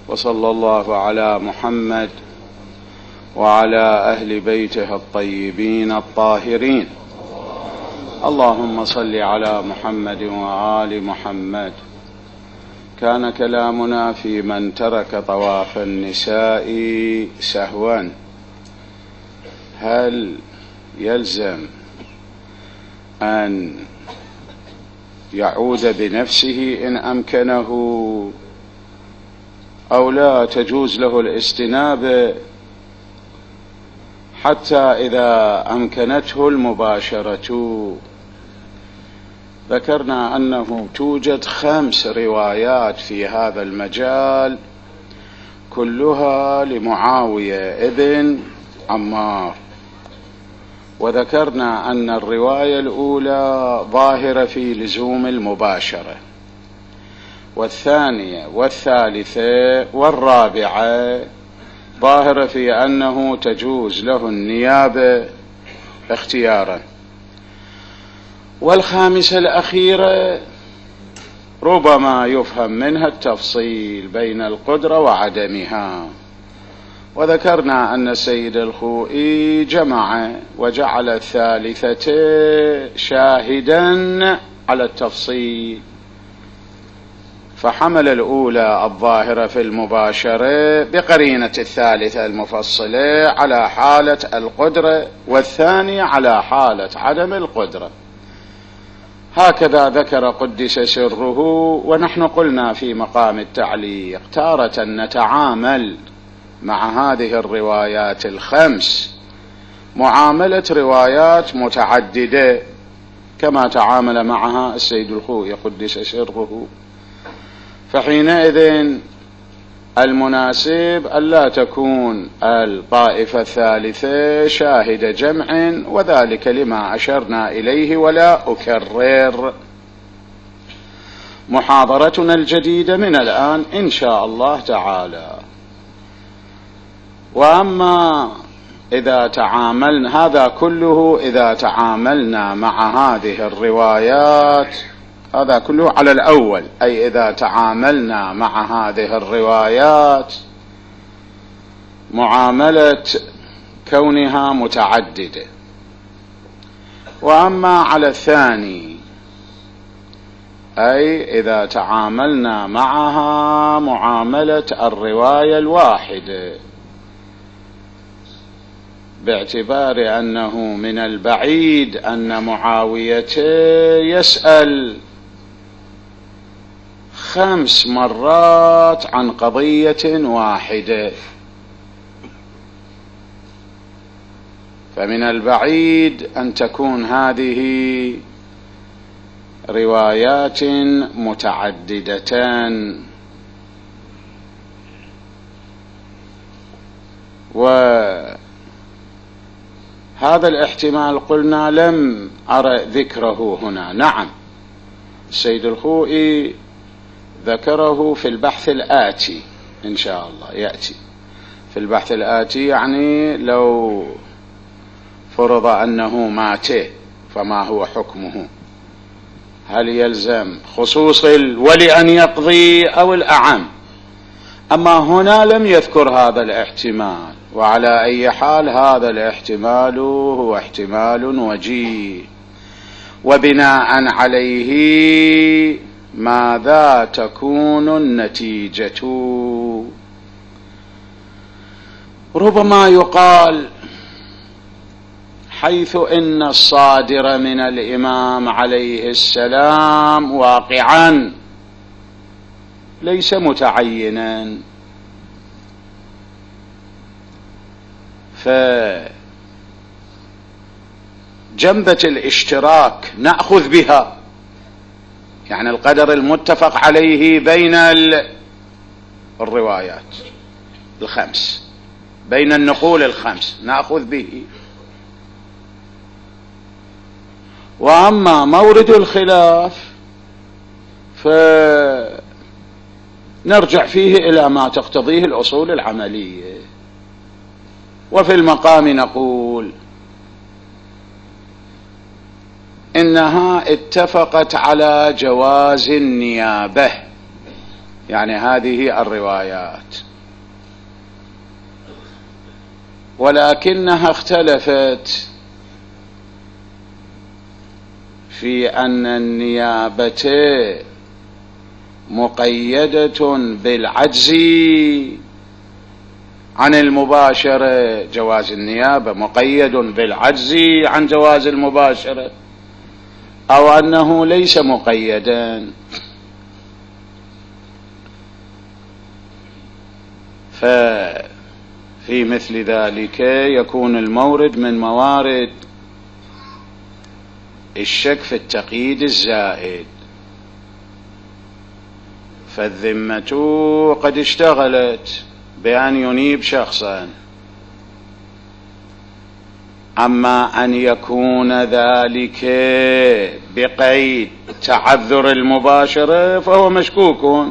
وصلى الله على محمد وعلى أهل بيته الطيبين الطاهرين. اللهم صل على محمد وآل محمد. كان كلامنا في من ترك طواف النساء سهوا، هل يلزم أن يعود بنفسه إن أمكنه أو لا تجوز له الاستنابة حتى إذا أمكنته المباشرة؟ ذكرنا أنه توجد 5 روايات في هذا المجال كلها لمعاوية ابن عمار، وذكرنا أن الرواية الأولى ظاهرة في لزوم المباشرة، والثانية والثالثة والرابعة ظاهرة في أنه تجوز له النيابة اختيارا، والخامسة الأخيرة ربما يفهم منها التفصيل بين القدرة وعدمها. وذكرنا أن السيد الخوئي جمع وجعل الثالثة شاهدا على التفصيل، فحمل الأولى الظاهرة في المباشرة بقرينة الثالثة المفصلة على حالة القدرة، والثانية على حالة عدم القدرة. هكذا ذكر قدس سره. ونحن قلنا في مقام التعليق تارة نتعامل مع هذه الروايات 5 معاملة روايات متعددة كما تعامل معها السيد الخوئي قدس سره، فحينئذ المناسب ألا تكون الطائفة الثالثة شاهد جمع، وذلك لما أشرنا إليه ولا أكرر. محاضرتنا الجديدة من الآن إن شاء الله تعالى. وأما إذا تعاملنا هذا كله، إذا تعاملنا مع هذه الروايات، هذا كله على الأول، أي إذا تعاملنا مع هذه الروايات معاملة كونها متعددة. وأما على الثاني، أي إذا تعاملنا معها معاملة الرواية الواحدة، باعتبار أنه من البعيد أن معاوية يسأل 5 مرات عن قضية واحدة، فمن البعيد أن تكون هذه روايات متعددتان. وهذا الاحتمال قلنا لم أرى ذكره هنا. نعم، السيد الخوئي ذكره في البحث الآتي إن شاء الله، يأتي في البحث الآتي، يعني لو فرض أنه مات فما هو حكمه؟ هل يلزم خصوص الولي أن يقضي أو الأعم؟ أما هنا لم يذكر هذا الاحتمال. وعلى أي حال هذا الاحتمال هو احتمال وجيه، وبناء عليه ماذا تكون النتيجة؟ ربما يقال حيث إن الصادر من الإمام عليه السلام واقعا ليس متعينا، فجنبة الاشتراك نأخذ بها، يعني القدر المتفق عليه بين الروايات 5، بين النقول 5 نأخذ به. وأما مورد الخلاف فنرجع فيه إلى ما تقتضيه الأصول العملية. وفي المقام نقول إنها اتفقت على جواز النيابة، يعني هذه الروايات ولكنها اختلفت في أن النيابة مقيدة بالعجز عن المباشرة، جواز النيابة مقيد بالعجز عن جواز المباشرة، أو أنه ليس مقيدا. ففي مثل ذلك يكون المورد من موارد الشك في التقييد الزائد. فالذمة قد اشتغلت بأن ينيب شخصا، أما أن يكون ذلك بقيد تعذر المباشرة فهو مشكوك،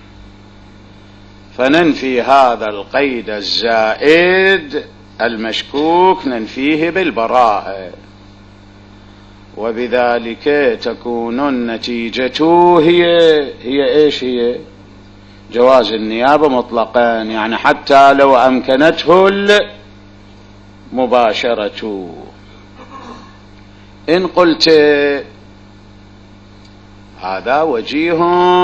فننفي هذا القيد الزائد المشكوك، ننفيه بالبراءة، وبذلك تكون النتيجة هي إيش؟ هي جواز النيابة مطلقا، يعني حتى لو أمكنته المباشرة. إن قلت هذا وجيه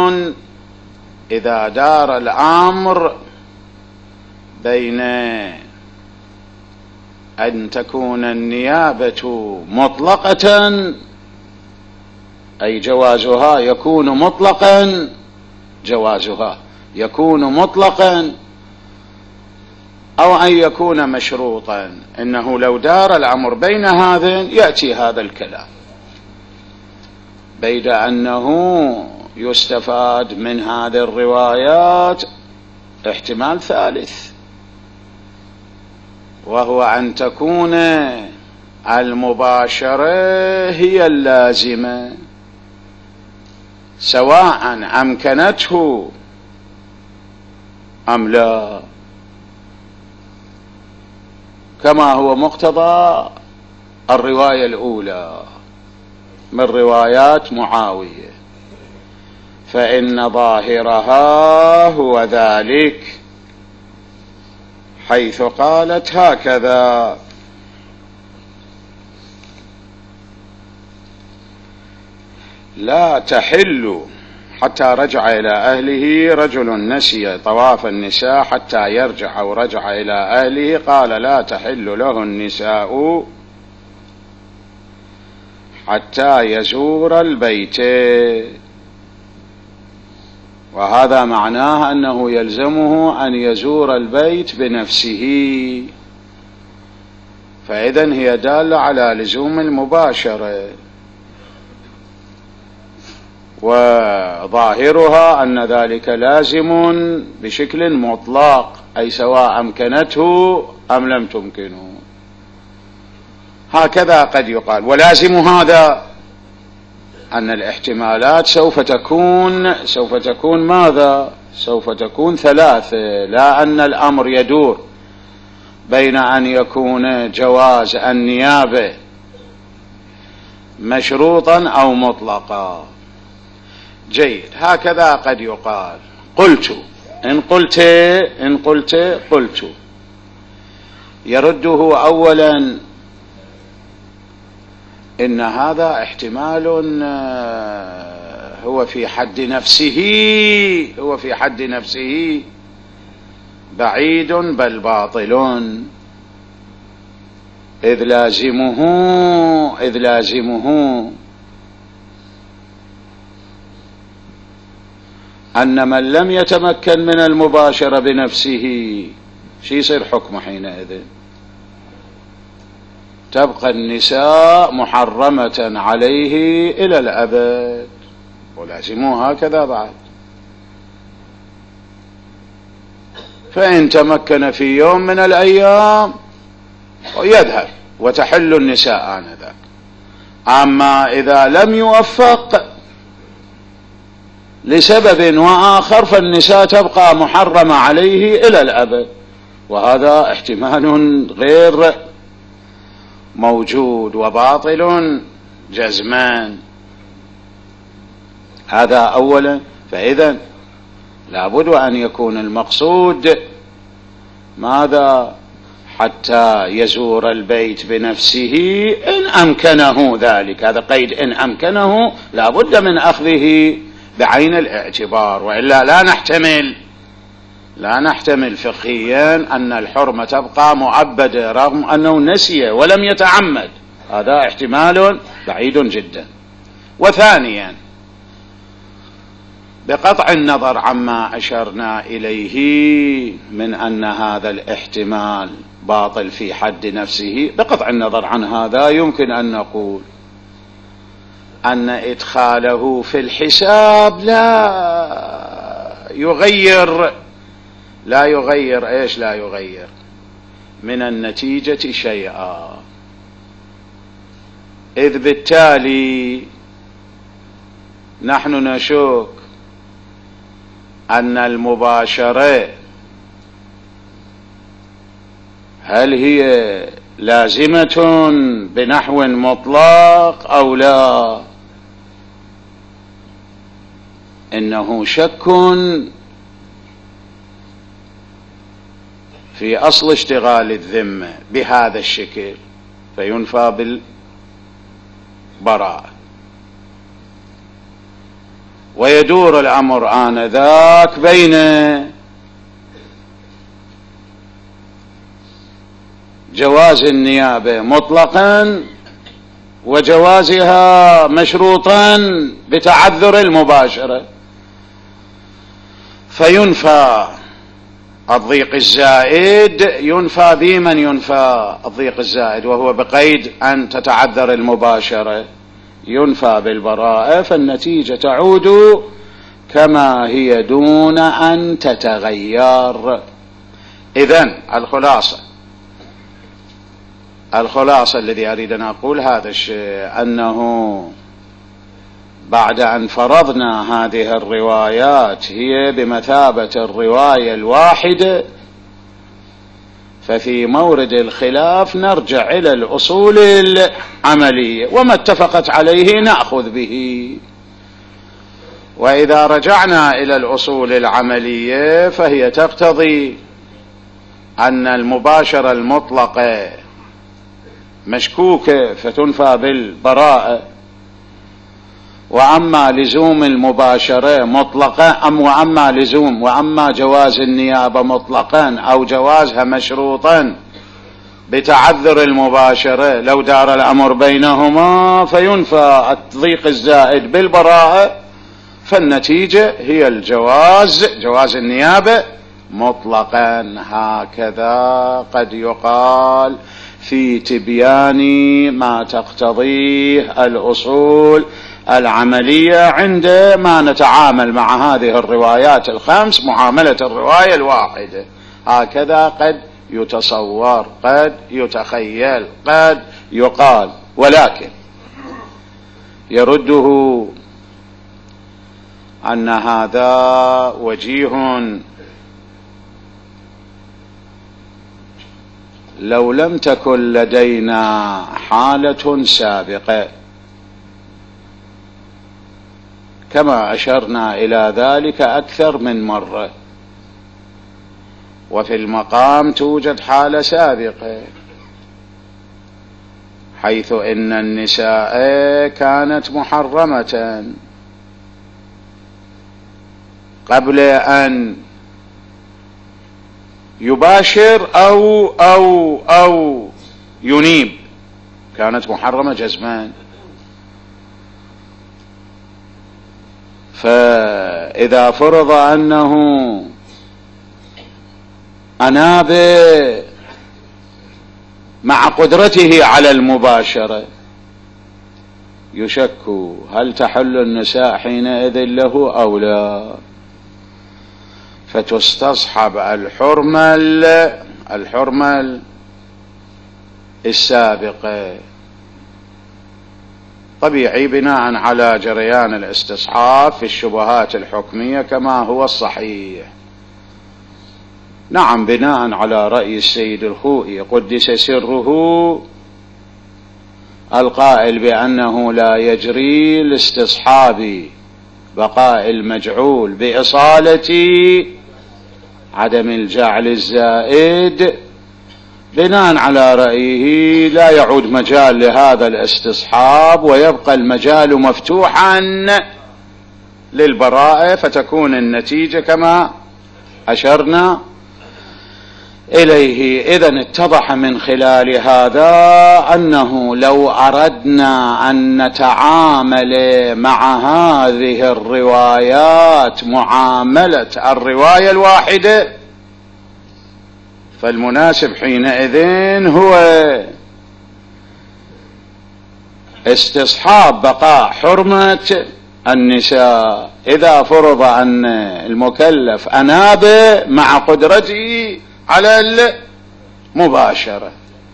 إذا دار الأمر بين أن تكون النيابة مطلقة، أي جوازها يكون مطلقا، جوازها يكون مطلقا، أو أن يكون مشروطا. إنه لو دار الأمر بين هذين يأتي هذا الكلام، بيد أنه يستفاد من هذه الروايات احتمال ثالث، وهو أن تكون المباشرة هي اللازمة، سواء أمكنته أم لا، كما هو مقتضى الرواية الأولى من روايات معاوية، فإن ظاهرها هو ذلك، حيث قالت هكذا: لا تحل حتى رجع إلى أهله. رجل نسي طواف النساء حتى يرجع أو رجع إلى أهله، قال: لا تحل له النساء حتى يزور البيت. وهذا معناه أنه يلزمه أن يزور البيت بنفسه، فإذن هي دالة على لزوم المباشرة، وظاهرها أن ذلك لازم بشكل مطلق، أي سواء أمكنته أم لم تمكنه. هكذا قد يقال. ولازم هذا أن الاحتمالات سوف تكون ماذا؟ سوف تكون ثلاثة، لا أن الأمر يدور بين أن يكون جواز النيابة مشروطا أو مطلقا. جيد، هكذا قد يقال. إن قلت يرده أولا إن هذا احتمال هو في حد نفسه بعيد بل باطل، إذ لازمه أن من لم يتمكن من المباشرة بنفسه شي يصير حكمه حينئذ؟ تبقى النساء محرمة عليه إلى الأبد، ولازموه هكذا بعد. فإن تمكن في يوم من الأيام يذهب وتحل النساء آنذاك. أما إذا لم يوفق لسبب وآخر فالنساء تبقى محرمة عليه إلى الأبد، وهذا احتمال غير موجود وباطل جزمان. هذا أولا. فإذا لابد أن يكون المقصود ماذا؟ حتى يزور البيت بنفسه إن أمكنه ذلك. هذا قيد إن أمكنه، لا بد من أخذه بعين الاعتبار، وإلا لا نحتمل فقهيا أن الحرمة تبقى مؤبدة رغم أنه نسي ولم يتعمد. هذا احتمال بعيد جدا. وثانيا بقطع النظر عما أشرنا إليه من أن هذا الاحتمال باطل في حد نفسه، بقطع النظر عن هذا يمكن أن نقول أن إدخاله في الحساب لا يغير من النتيجة شيئا، إذ بالتالي نحن نشك أن المباشرة هل هي لازمة بنحو مطلق أو لا. إنه شك في أصل اشتغال الذمة بهذا الشكل فينفى بالبراءة، ويدور الأمر آنذاك بين جواز النيابة مطلقا وجوازها مشروطا بتعذر المباشرة، فينفى الضيق الزائد، ينفى بمن ينفى الضيق الزائد وهو بقيد أن تتعذر المباشرة، ينفى بالبراءة، فالنتيجة تعود كما هي دون أن تتغير. إذن الخلاصة الذي أريد أن أقول هذا الشيء، أنه بعد أن فرضنا هذه الروايات هي بمثابة الرواية الواحدة، ففي مورد الخلاف نرجع إلى الأصول العملية، وما اتفقت عليه نأخذ به. وإذا رجعنا إلى الأصول العملية فهي تقتضي أن المباشرة المطلقة مشكوكة فتنفى بالبراءة، وأما لزوم المباشرة مطلقة وأما جواز النيابة مطلقا أو جوازها مشروطا بتعذر المباشرة لو دار الأمر بينهما فينفى الضيق الزائد بالبراءة، فالنتيجة هي جواز النيابة مطلقا. هكذا قد يقال في تبيان ما تقتضيه الأصول العملية عندما نتعامل مع هذه الروايات الخمس معاملة الرواية الواحدة. هكذا قد يتصور، قد يتخيل، قد يقال، ولكن يرده أن هذا وجيه لو لم تكن لدينا حالة سابقة، كما أشرنا إلى ذلك أكثر من مرة. وفي المقام توجد حالة سابقة، حيث إن النساء كانت محرمة قبل أن يباشر أو ينيب، كانت محرمة جزمان. فإذا فرض أنه أناب مع قدرته على المباشرة، يشك هل تحل النساء حينئذ له أو لا، فتستصحب الحرمة السابقة، طبيعي بناء على جريان الاستصحاب في الشبهات الحكمية كما هو الصحيح. نعم، بناء على رأي السيد الخوئي قدس سره القائل بأنه لا يجري الاستصحاب بقاء المجعول بإصالة عدم الجعل الزائد، بناء على رأيه لا يعود مجال لهذا الاستصحاب ويبقى المجال مفتوحا للبراءة، فتكون النتيجة كما أشرنا إليه. إذن اتضح من خلال هذا أنه لو أردنا أن نتعامل مع هذه الروايات معاملة الرواية الواحدة، فالمناسب حينئذ هو استصحاب بقاء حرمة النساء إذا فرض أن المكلف أناب مع قدرته على المباشرة.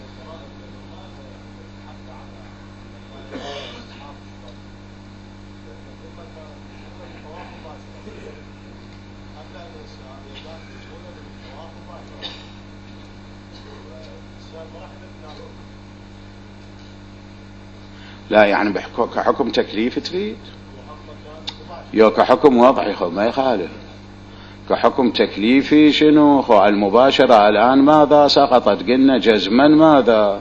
لا يعني كحكم تكليف تريد؟ يو كحكم وضعي خو ما يخالف. كحكم تكليفي شنو؟ خو المباشرة الآن ماذا سقطت؟ قلنا جزما ماذا؟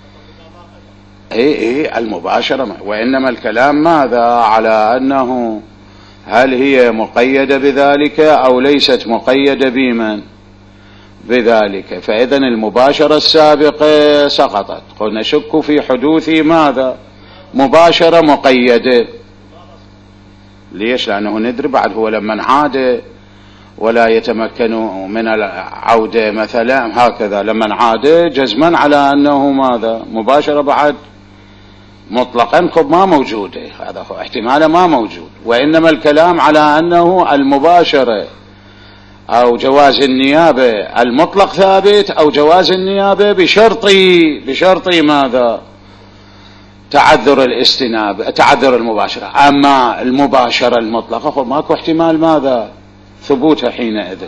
اي المباشرة، وإنما الكلام ماذا على أنه هل هي مقيدة بذلك أو ليست مقيدة بمن بذلك. فإذن المباشرة السابقة سقطت. قلنا نشك في حدوث ماذا؟ مباشرة مقيدة. ليش؟ لأنه ندري بعد هو لما عاد ولا يتمكن من العودة مثلا هكذا، لما عاد جزما على أنه ماذا؟ مباشرة بعد مطلقا خب ما موجودة، هذا هو احتمال ما موجود. وإنما الكلام على أنه المباشرة أو جواز النيابة المطلق ثابت، أو جواز النيابة بشرط ماذا؟ تعذر الاستنابة، تعذر المباشرة. أما المباشرة المطلقة خب ماكو احتمال ماذا؟ ثبوتها حينئذ.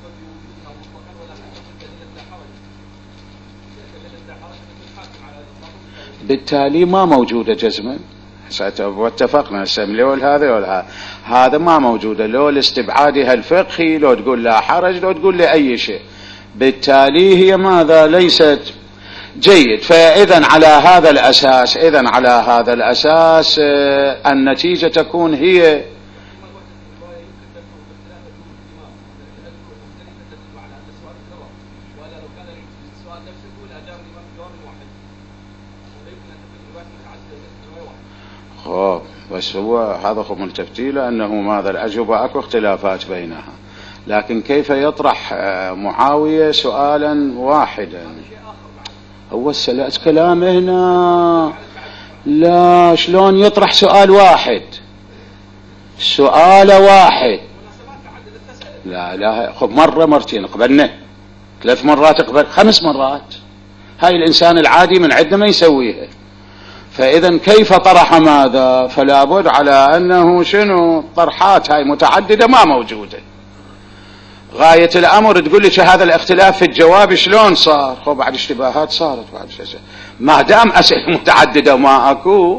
بالتالي ما موجودة جزما. واتفقنا لول هذا ما موجودة، لو لاستبعادها الفقهي، لو تقول لا حرج، لو تقول لأي شيء. بالتالي هي ماذا؟ ليست جيد. فإذا على هذا الأساس النتيجة تكون هي بس هو هذا خب ملتفتي لأنه ماذا؟ الأجوبة أكو اختلافات بينها، لكن كيف يطرح معاوية سؤالا واحدا؟ هو السلات كلام هنا لا، شلون يطرح سؤال واحد؟ سؤال واحد لا خب مرة مرتين قبلنا، 3 مرات قبل، 5 مرات. هاي الإنسان العادي من عندنا ما يسويها. فإذا كيف طرح ماذا؟ فلا بد على أنه شنو؟ طرحات هاي متعددة ما موجودة. غاية الأمر تقول لي هذا الاختلاف في الجواب شلون صار؟ خب بعد اشتباهات صارت بعد شيء. ما دام أسئلة متعددة وما أكو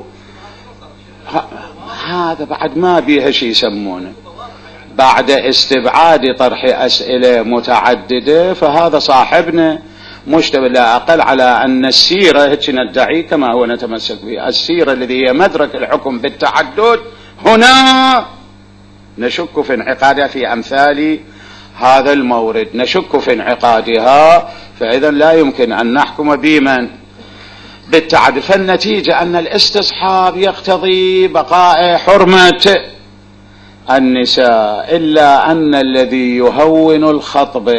هذا بعد ما بيها شيء يسمونه بعد استبعاد طرح أسئلة متعددة. فهذا صاحبنا مشتبه لا أقل على أن السيرة هيك ندعي كما هو نتمسك به، السيرة الذي هي مدرك الحكم بالتعدد، هنا نشك في انعقادها في أمثال هذا المورد، نشك في انعقادها. فإذا لا يمكن أن نحكم بمن بالتعدد. فالنتيجة أن الاستصحاب يقتضي بقاء حرمة النساء، إلا أن الذي يهون الخطب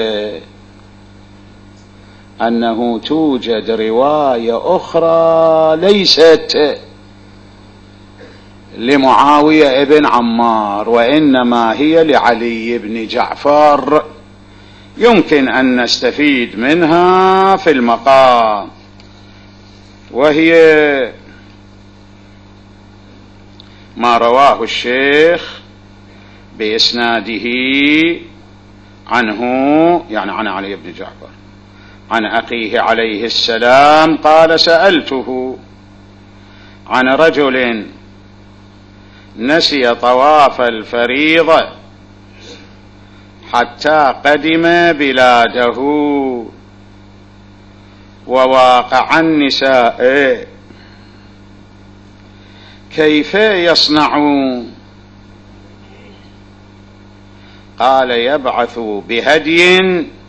أنه توجد رواية أخرى ليست لمعاوية ابن عمار، وإنما هي لعلي بن جعفر، يمكن أن نستفيد منها في المقام، وهي ما رواه الشيخ بإسناده عنه، يعني عن علي بن جعفر عن أخيه عليه السلام قال: سألته عن رجل نسي طواف الفريضة حتى قدم بلاده وواقع النساء كيف يصنع؟ قال يبعث بهدي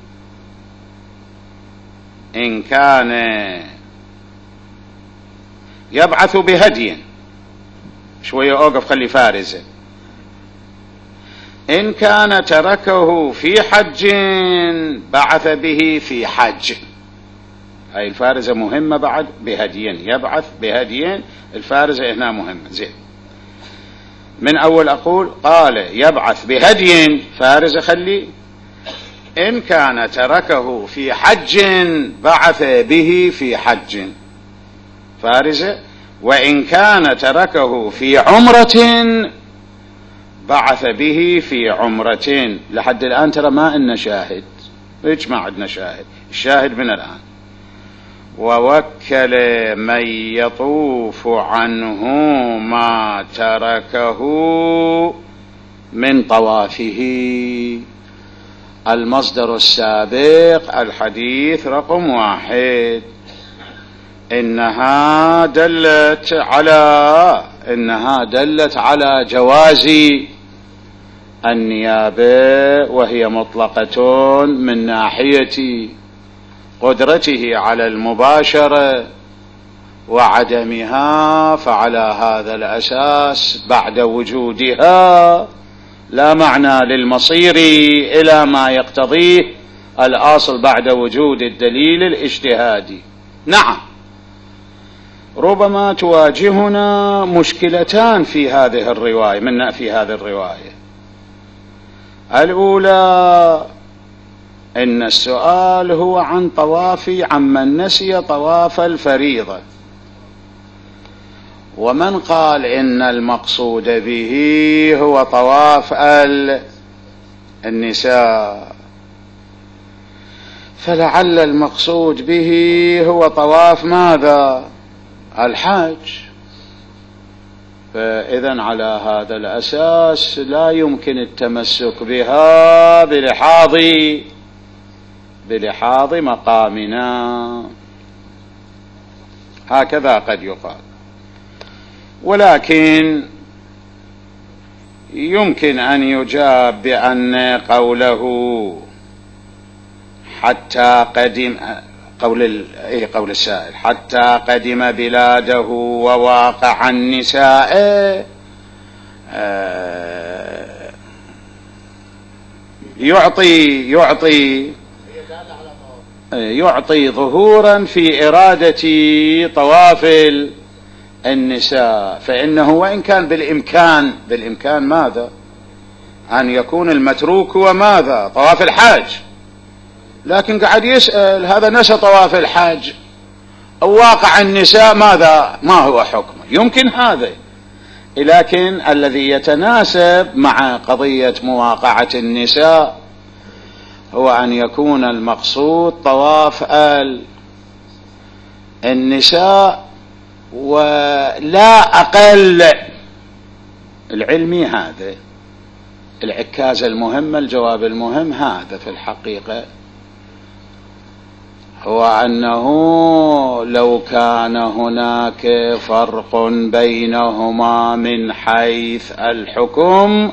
إن كان يبعث بهدي، شوية أوقف خلي فارزة، إن كان تركه في حج بعث به في حج. هاي الفارزة مهمة بعد، بهدي يبعث بهدي، الفارزة هنا مهمة. زين، من أول أقول قال يبعث بهدي، فارزة خلي، إن كان تركه في حج بعث به في حج، فارزة، وإن كان تركه في عمرة بعث به في عمرة. لحد الآن ترى ما إن شاهد، إيش ما عندنا شاهد، الشاهد من الآن. ووكل من يطوف عنه ما تركه من طوافه. المصدر السابق الحديث رقم 1، إنها دلت على جواز النيابة، وهي مطلقة من ناحية قدرته على المباشرة وعدمها، فعلى هذا الأساس بعد وجودها لا معنى للمصير إلى ما يقتضيه الأصل بعد وجود الدليل الاجتهادي. نعم، ربما تواجهنا مشكلتان في هذه الرواية، في هذه الرواية. الأولى إن السؤال هو عن طواف عمن نسي طواف الفريضة، ومن قال إن المقصود به هو طواف النساء، فلعل المقصود به هو طواف ماذا؟ الحج. فإذا على هذا الأساس لا يمكن التمسك بها بلحاظ مقامنا، هكذا قد يقال. ولكن يمكن أن يجاب بأن قوله حتى قدم، قول السائل حتى قدم بلاده وواقع النساء، يعطي ظهورا في إرادة طواف النساء. فإنه وإن كان بالإمكان ماذا؟ أن يكون المتروك هو ماذا؟ طواف الحاج، لكن قاعد يسأل هذا نسى طواف الحاج أو واقع النساء ماذا؟ ما هو حكمه؟ يمكن هذا، لكن الذي يتناسب مع قضية مواقعة النساء هو أن يكون المقصود طواف النساء ولا أقل. العلمي هذا العكاز المهم، الجواب المهم هذا في الحقيقة، هو أنه لو كان هناك فرق بينهما من حيث الحكم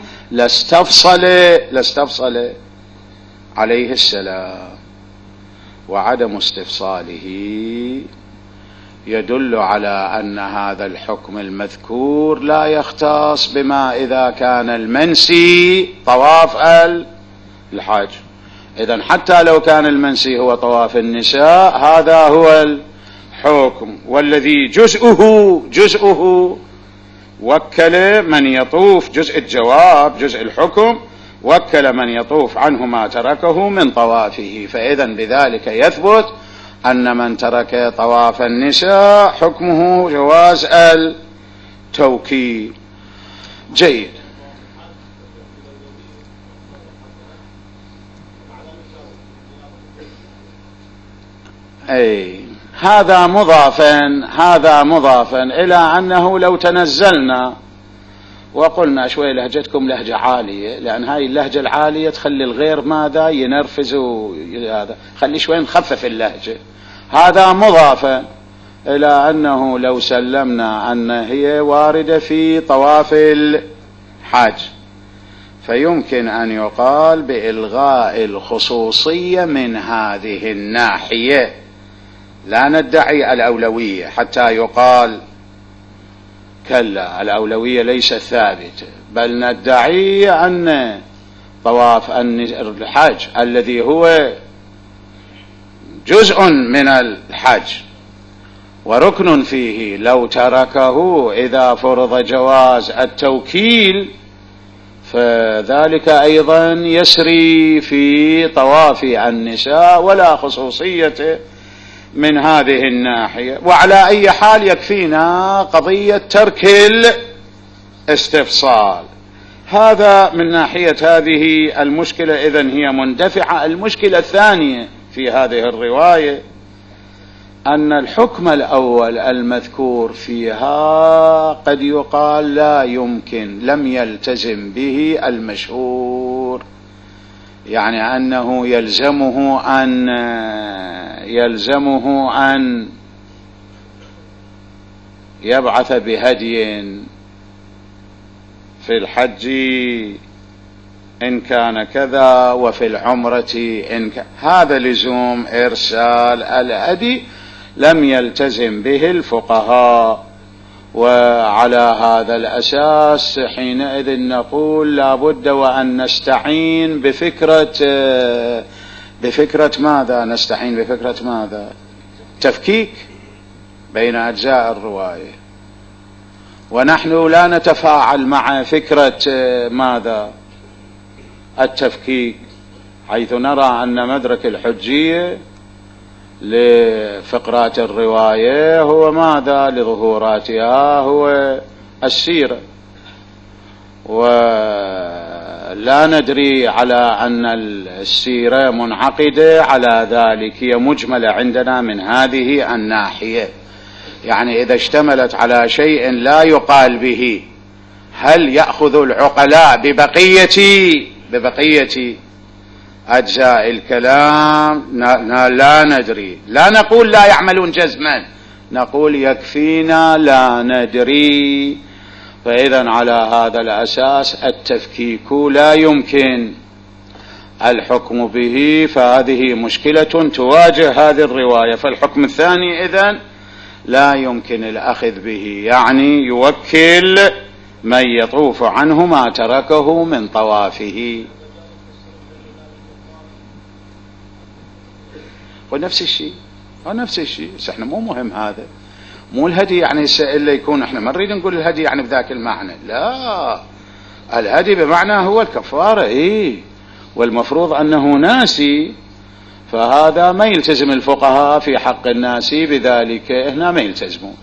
لاستفصل عليه السلام، وعدم استفصاله يدل على أن هذا الحكم المذكور لا يختص بما إذا كان المنسي طواف الحاج. إذن حتى لو كان المنسي هو طواف النساء هذا هو الحكم، والذي جزءه وكل من يطوف، جزء الجواب جزء الحكم، وكل من يطوف عنه ما تركه من طوافه. فإذن بذلك يثبت أن من ترك طواف النساء حكمه جواز التوكيد. جيد. هذا مضافا إلى أنه لو تنزلنا وقلنا شوي لهجتكم لهجة عالية، لأن هاي اللهجة العالية تخلي الغير ماذا ينرفز، هذا خلي شوي نخفف اللهجة. هذا مضافا إلى أنه لو سلمنا أن هي واردة في طواف الحج، فيمكن أن يقال بإلغاء الخصوصية من هذه الناحية، لا ندعي الأولوية حتى يقال كلا الأولوية ليست ثابتة، بل ندعي أن طواف الحج الذي هو جزء من الحج وركن فيه لو تركه إذا فرض جواز التوكيل فذلك أيضا يسري في طواف النساء ولا خصوصية من هذه الناحية. وعلى أي حال يكفينا قضية ترك الاستفصال. هذا من ناحية هذه المشكلة، إذن هي مندفعة. المشكلة الثانية في هذه الرواية أن الحكم الأول المذكور فيها قد يقال لا يمكن، لم يلتزم به المشهور، يعني أنه يلزمه أن يبعث بهدي في الحج إن كان كذا وفي العمرة إن كان، هذا لزوم إرسال الهدي لم يلتزم به الفقهاء. وعلى هذا الأساس حينئذ نقول لا بد وأن نستعين بفكرة ماذا؟ نستعين بفكرة ماذا؟ تفكيك بين أجزاء الرواية، ونحن لا نتفاعل مع فكرة ماذا؟ التفكيك، حيث نرى أن مدرك الحجية لفقرات الرواية هو ماذا؟ لظهوراتها هو السيرة، ولا ندري على أن السيرة منعقدة على ذلك، هي مجملة عندنا من هذه الناحية. يعني إذا اشتملت على شيء لا يقال به، هل يأخذ العقلاء ببقية أجزاء الكلام؟ لا ندري، لا نقول لا يعملون جزما، نقول يكفينا لا ندري. فإذا على هذا الأساس التفكيك لا يمكن الحكم به، فهذه مشكلة تواجه هذه الرواية. فالحكم الثاني إذن لا يمكن الأخذ به، يعني يوكل من يطوف عنه ما تركه من طوافه. ونفس الشيء احنا مو مهم هذا، مو الهدي يعني إلا يكون، احنا ما نريد نقول الهدي يعني بذاك المعنى، لا، الهدي بمعنى هو الكفارة، والمفروض أنه ناسي، فهذا ما يلتزم الفقهاء في حق الناسي بذلك، هنا ما يلتزمون.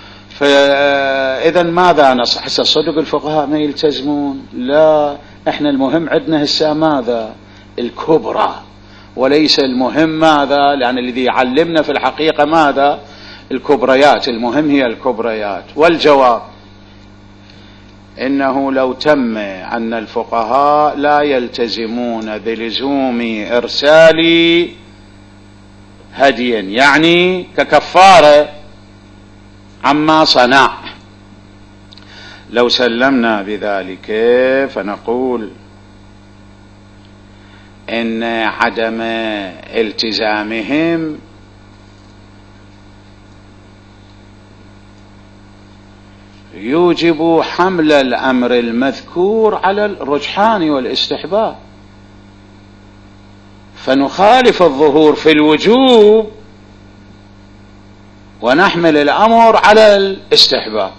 فإذا ماذا نصح؟ صدق الفقهاء ما يلتزمون؟ لا، احنا المهم عندنا هسه ماذا؟ الكبرى، وليس المهم ماذا؟ لأن الذي يعلمنا في الحقيقة ماذا؟ الكبريات، المهم هي الكبريات. والجواب إنه لو تم أن الفقهاء لا يلتزمون بلزوم إرسال هدي، يعني ككفارة عما صنع، لو سلمنا بذلك فنقول إن عدم التزامهم يوجب حمل الأمر المذكور على الرجحان والاستحباب، فنخالف الظهور في الوجوب ونحمل الأمر على الاستحباب،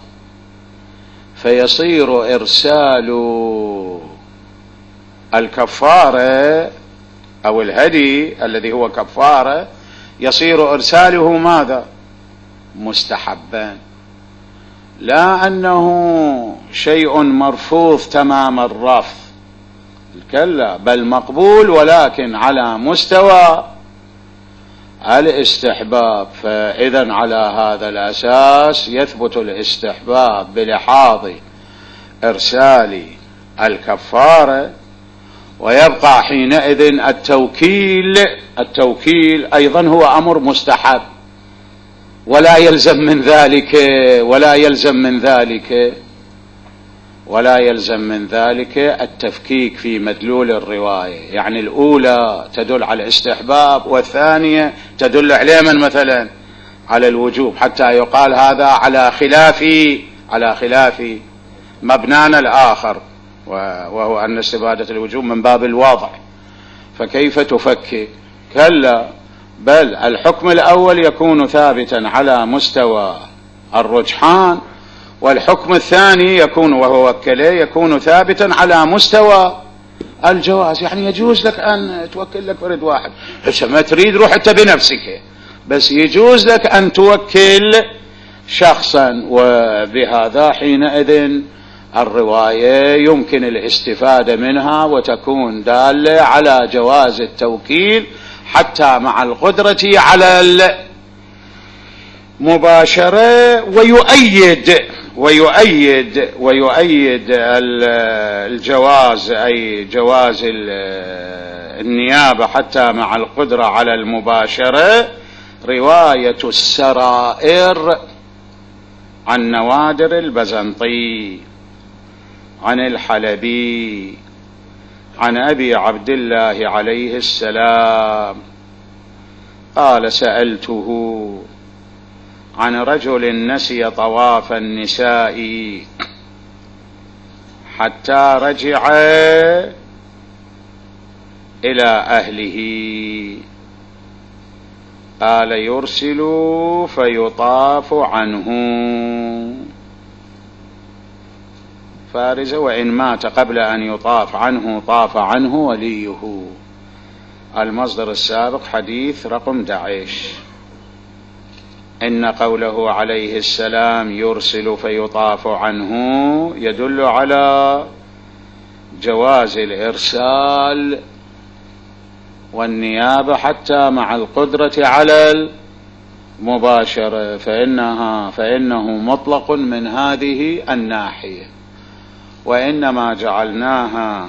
فيصير إرسال الكفارة أو الهدي الذي هو كفارة يصير إرساله ماذا؟ مستحبا، لا أنه شيء مرفوض تمام الرفض، كلا، بل مقبول ولكن على مستوى الاستحباب. فإذا على هذا الأساس يثبت الاستحباب بلحاظ إرسال الكفارة، ويبقى حينئذ التوكيل أيضا هو أمر مستحب، ولا يلزم من ذلك التفكيك في مدلول الرواية. يعني الأولى تدل على الاستحباب والثانية تدل عليه مثلا على الوجوب، حتى يقال هذا على خلاف مبنانا الآخر، وهو أن استفادة الوجوب من باب الوضع. فكيف تفكك؟ كلا، بل الحكم الأول يكون ثابتا على مستوى الرجحان، والحكم الثاني يكون وهو وكله يكون ثابتا على مستوى الجواز. يعني يجوز لك أن توكل لك فرد واحد، بس ما تريد روح أنت بنفسك، بس يجوز لك أن توكل شخصا. وبهذا حينئذ الرواية يمكن الاستفادة منها وتكون دالة على جواز التوكيل حتى مع القدرة على المباشرة. ويؤيد الجواز، أي جواز النيابة حتى مع القدرة على المباشرة، رواية السرائر عن نوادر البزنطي عن الحلبي عن أبي عبد الله عليه السلام قال: سألته عن رجل نسي طواف النساء حتى رجع إلى أهله، قال: يرسل فيطاف عنه فارزة، وإن مات قبل أن يطاف عنه طاف عنه وليه. المصدر السابق حديث رقم 11. إن قوله عليه السلام يرسل فيطاف عنه يدل على جواز الإرسال والنيابة حتى مع القدرة على المباشرة، فإنه مطلق من هذه الناحية. وإنما جعلناها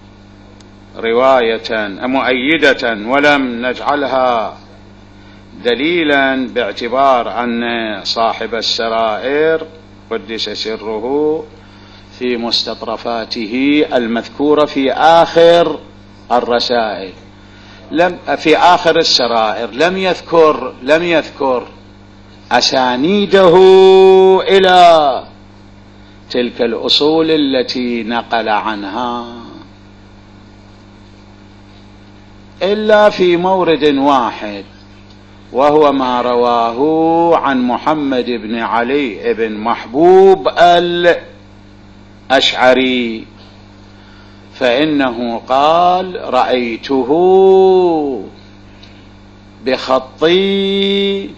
رواية مؤيدة ولم نجعلها دليلا باعتبار أن صاحب السرائر قدس سره في مستطرفاته المذكورة في آخر الرسائل، في آخر السرائر لم يذكر أسانيده إلى تلك الأصول التي نقل عنها إلا في مورد واحد، وهو ما رواه عن محمد بن علي بن محبوب الأشعري، فإنه قال: رأيته بخطي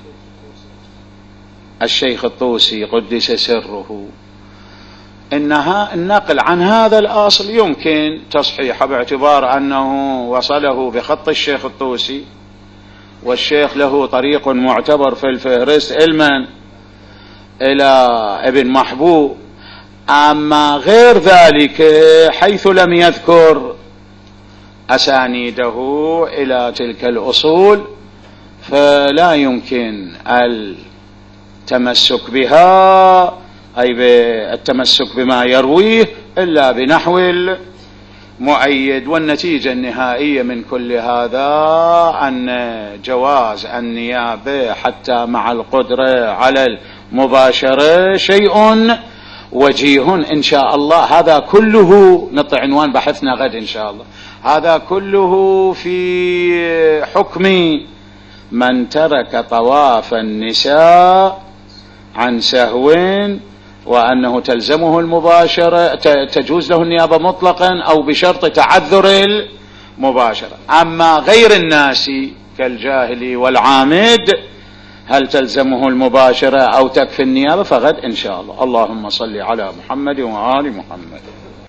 الشيخ الطوسي قدس سره. إنها النقل عن هذا الأصل يمكن تصحيحه باعتبار أنه وصله بخط الشيخ الطوسي، والشيخ له طريق معتبر في الفهرست إلى ابن محبوب. أما غير ذلك حيث لم يذكر أسانيده إلى تلك الأصول فلا يمكن التمسك بها، أي بالتمسك بما يرويه، إلا بنحو المؤيد. والنتيجة النهائية من كل هذا أن جواز النيابة حتى مع القدرة على المباشرة شيء وجيه إن شاء الله. هذا كله نطلع عنوان بحثنا غد إن شاء الله. هذا كله في حكم من ترك طواف النساء عن سهو، وأنه تلزمه المباشرة، تجوز له النيابة مطلقا أو بشرط تعذر المباشرة. أما غير الناس كالجاهل والعامد هل تلزمه المباشرة أو تكفي النيابة؟ فغد إن شاء الله. اللهم صل على محمد وآل محمد.